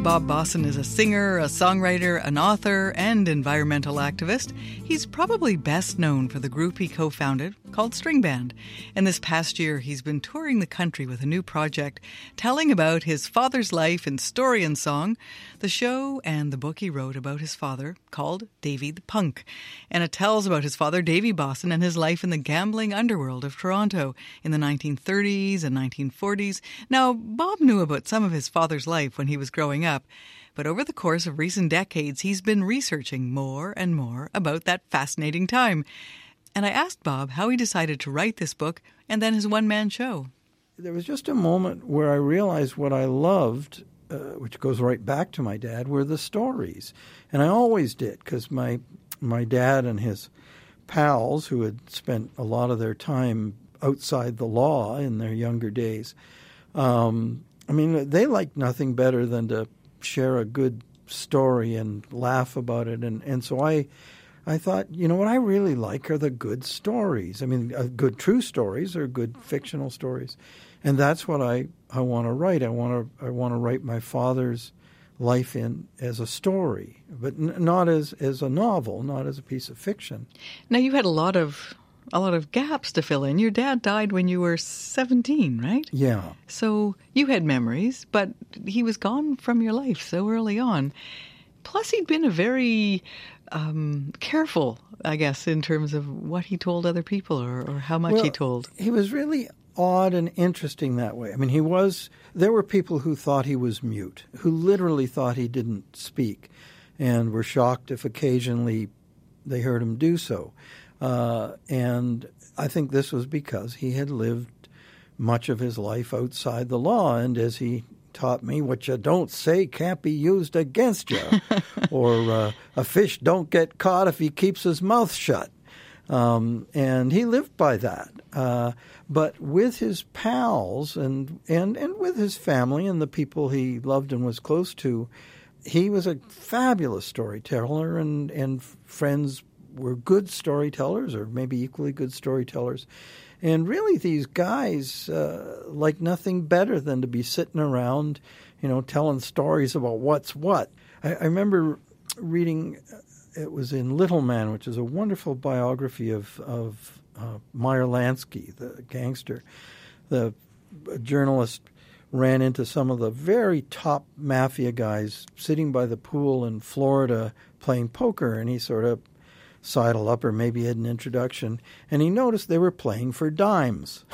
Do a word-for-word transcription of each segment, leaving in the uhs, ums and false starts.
Bob Bosson is a singer, a songwriter, an author, and environmental activist. He's probably best known for the group he co-founded called String Band. And this past year, he's been touring the country with a new project telling about his father's life in story and song, the show and the book he wrote about his father called Davy the Punk. And it tells about his father, Davy Bosson, and his life in the gambling underworld of Toronto in the nineteen thirties and nineteen forties. Now, Bob knew about some of his father's life when he was growing up, but over the course of recent decades, he's been researching more and more about that fascinating time. And I asked Bob how he decided to write this book and then his one-man show. There was just a moment where I realized what I loved, uh, which goes right back to my dad, were the stories. And I always did, because my my dad and his pals, who had spent a lot of their time outside the law in their younger days, um, I mean, they liked nothing better than to share a good story and laugh about it. And, and so I I thought, you know, what I really like are the good stories. I mean, uh, good true stories or good fictional stories. And that's what I, I want to write. I want to I want to write my father's life in as a story, but n- not as, as a novel, not as a piece of fiction. Now, you had a lot of a lot of gaps to fill in. Your dad died when you were seventeen, right? Yeah. So you had memories, but he was gone from your life so early on. Plus, he'd been a very um, careful, I guess, in terms of what he told other people or, or how much well, he told. He was really odd and interesting that way. I mean, he was, there were people who thought he was mute, who literally thought he didn't speak and were shocked if occasionally they heard him do so. Uh, and I think this was because he had lived much of his life outside the law. And as he taught me, what you don't say can't be used against you. or uh, a fish don't get caught if he keeps his mouth shut. Um, and he lived by that. Uh, but with his pals and, and, and with his family and the people he loved and was close to, he was a fabulous storyteller, and, and friends were good storytellers or maybe equally good storytellers. And really these guys uh, like nothing better than to be sitting around, you know, telling stories about what's what. I, I remember reading, it was in Little Man, which is a wonderful biography of, of uh, Meyer Lansky, the gangster. The journalist ran into some of the very top mafia guys sitting by the pool in Florida playing poker, and he sort of sidled up, or maybe had an introduction, and he noticed they were playing for dimes.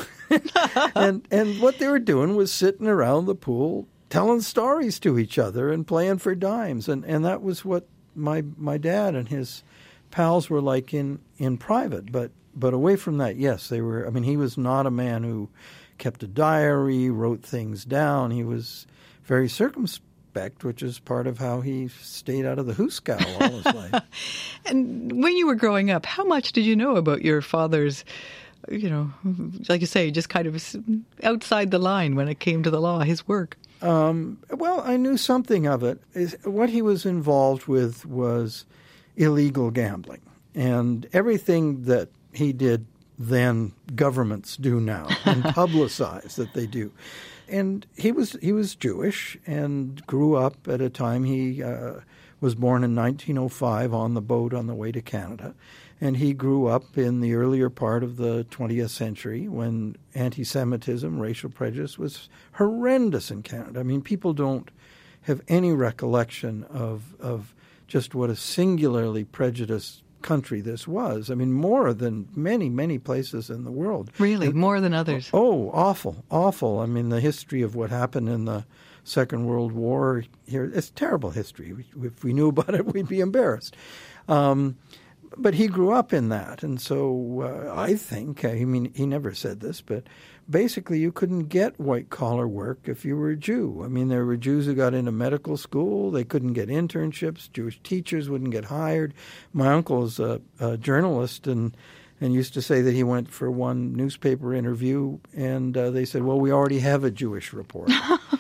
and and what they were doing was sitting around the pool telling stories to each other and playing for dimes. And, and that was what my my dad and his pals were like in, in private. But but away from that, yes, they were. I mean, he was not a man who kept a diary, wrote things down. He was very circumspect, which is part of how he stayed out of the hoosegow all his life. And when you were growing up, how much did you know about your father's, you know, like you say, just kind of outside the line when it came to the law, his work? Um, well, I knew something of it. What he was involved with was illegal gambling. And everything that he did then, governments do now and publicize that they do. And he was he was Jewish and grew up at a time he uh, was born in nineteen oh five on the boat on the way to Canada. And he grew up in the earlier part of the twentieth century when anti-Semitism, racial prejudice was horrendous in Canada. I mean, people don't have any recollection of of just what a singularly prejudiced country this was. I mean, more than many, many places in the world. Really? And, more than others? Oh, awful, awful. I mean, the history of what happened in the Second World War here, it's terrible history. If we knew about it, we'd be embarrassed. Um, but he grew up in that. And so uh, I think, I mean, he never said this, but basically you couldn't get white-collar work if you were a Jew. I mean, there were Jews who got into medical school. They couldn't get internships. Jewish teachers wouldn't get hired. My uncle is a, a journalist and, and used to say that he went for one newspaper interview, and uh, they said, well, we already have a Jewish reporter.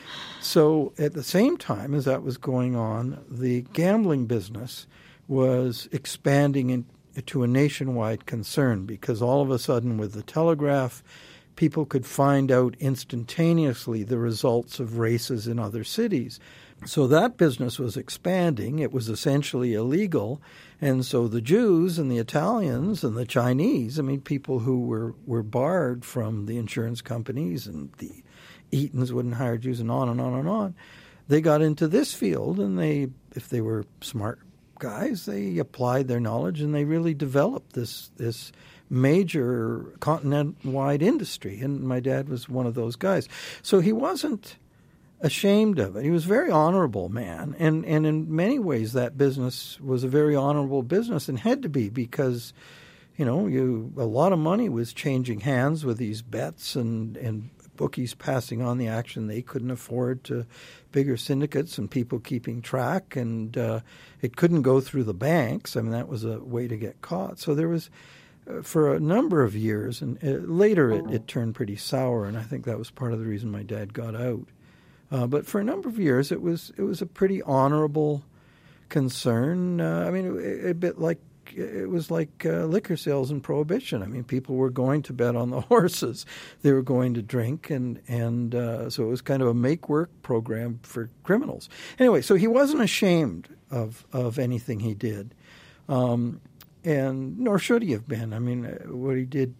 So at the same time as that was going on, the gambling business was expanding into a nationwide concern because all of a sudden with the telegraph, people could find out instantaneously the results of races in other cities. So that business was expanding. It was essentially illegal. And so the Jews and the Italians and the Chinese, I mean, people who were, were barred from the insurance companies, and the Eatons wouldn't hire Jews, and on and on and on, they got into this field, and they, if they were smart guys, they applied their knowledge, and they really developed this this major continent-wide industry. And my dad was one of those guys. So he wasn't ashamed of it. He was a very honorable man, and, and in many ways that business was a very honorable business, and had to be, because, you know, you a lot of money was changing hands with these bets, and, and bookies passing on the action they couldn't afford to bigger syndicates, and people keeping track, and uh, it couldn't go through the banks. I mean, that was a way to get caught. So there was, uh, for a number of years, and uh, later it, it turned pretty sour, and I think that was part of the reason my dad got out. Uh, but for a number of years, it was it was a pretty honorable concern. Uh, I mean, a, a bit like it was like uh, liquor sales and prohibition. I mean, people were going to bet on the horses; they were going to drink, and and uh, so it was kind of a make-work program for criminals. Anyway, so he wasn't ashamed of of anything he did, um, and nor should he have been. I mean, what he did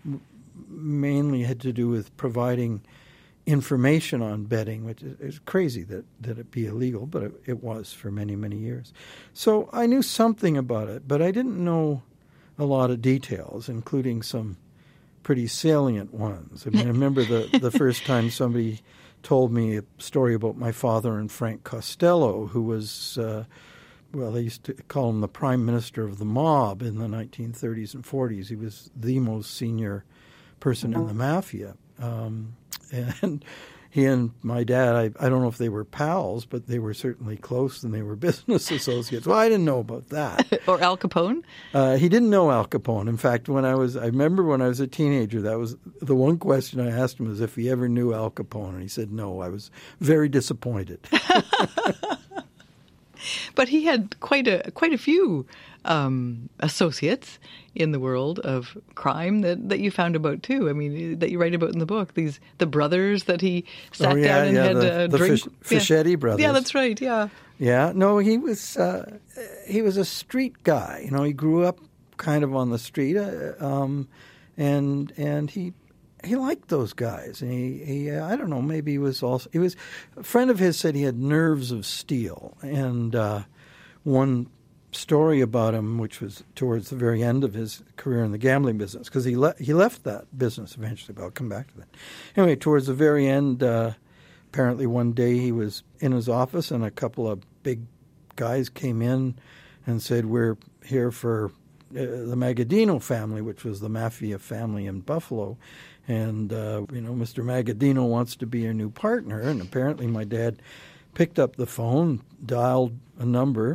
mainly had to do with providing information on betting, which is, is crazy that, that it be illegal, but it, it was for many, many years. So I knew something about it, but I didn't know a lot of details, including some pretty salient ones. I mean, I remember the, the first time somebody told me a story about my father and Frank Costello, who was, uh, well, they used to call him the prime minister of the mob in the nineteen thirties and forties. He was the most senior person in the mafia. Um, and he and my dad, I, I don't know if they were pals, but they were certainly close, and they were business associates. Well, I didn't know about that. Or Al Capone? Uh, he didn't know Al Capone. In fact, when I was, I remember when I was a teenager, that was the one question I asked him, was if he ever knew Al Capone. And he said no. I was very disappointed. But he had quite a quite a few um, associates in the world of crime that, that you found about too. I mean, that you write about in the book. These the brothers that he sat oh, yeah, down and yeah, had the, a the drink. Fish, Fischetti yeah. brothers. Yeah, that's right. Yeah. Yeah. No, he was uh, he was a street guy. You know, he grew up kind of on the street, uh, um, and and he. He liked those guys, and he, he uh, I don't know, maybe he was also, he was, a friend of his said he had nerves of steel, and uh, one story about him, which was towards the very end of his career in the gambling business, because he, le- he left that business eventually, but I'll come back to that. Anyway, towards the very end, uh, apparently one day he was in his office, and a couple of big guys came in and said, "We're here for uh, the Magadino family," which was the mafia family in Buffalo. And, uh, you know, Mister Magadino wants to be your new partner. And apparently my dad picked up the phone, dialed a number,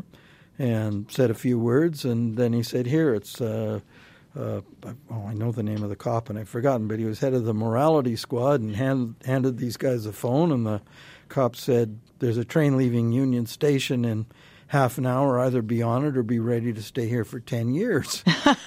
and said a few words. And then he said, here, it's, uh, uh, oh, I know the name of the cop, and I've forgotten, but he was head of the morality squad, and hand, handed these guys a phone. And the cop said, there's a train leaving Union Station in half an hour. Either be on it or be ready to stay here for ten years.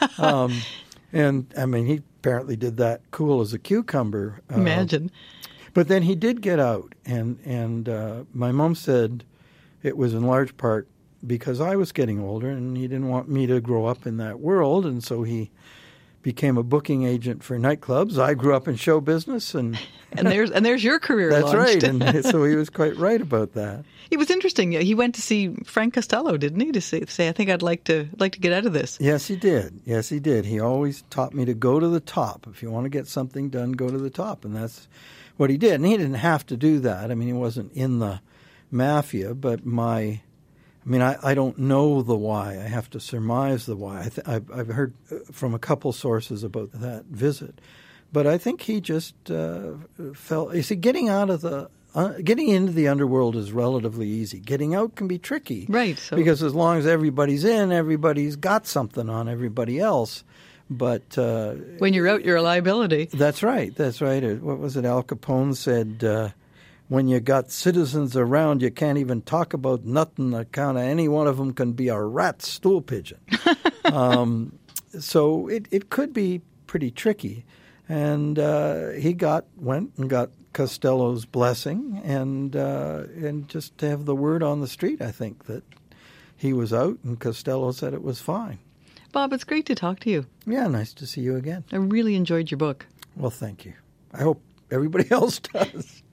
um, and, I mean, he apparently did that cool as a cucumber. Uh, Imagine. But then he did get out, and, and uh, my mom said it was in large part because I was getting older, and he didn't want me to grow up in that world, and so he became a booking agent for nightclubs. I grew up in show business, and and there's and there's your career. That's launched. right, and so he was quite right about that. It was interesting. He went to see Frank Costello, didn't he? To say, say I think I'd like to like to get out of this. Yes, he did. Yes, he did. He always taught me to go to the top. If you want to get something done, go to the top, and that's what he did. And he didn't have to do that. I mean, he wasn't in the mafia, but my. I mean, I, I don't know the why. I have to surmise the why. I th- I've, I've heard from a couple sources about that visit. But I think he just uh, felt – you see, getting out of the uh, – getting into the underworld is relatively easy. Getting out can be tricky. Right. So. Because as long as everybody's in, everybody's got something on everybody else. But uh, – when you're out, you're a liability. That's right. That's right. What was it? Al Capone said uh, – when you got citizens around, you can't even talk about nothing. Account of any one of them can be a rat stool pigeon. um, so it, it could be pretty tricky. And uh, he got went and got Costello's blessing and uh, and just to have the word on the street, I think, that he was out and Costello said it was fine. Bob, it's great to talk to you. Yeah, nice to see you again. I really enjoyed your book. Well, thank you. I hope everybody else does.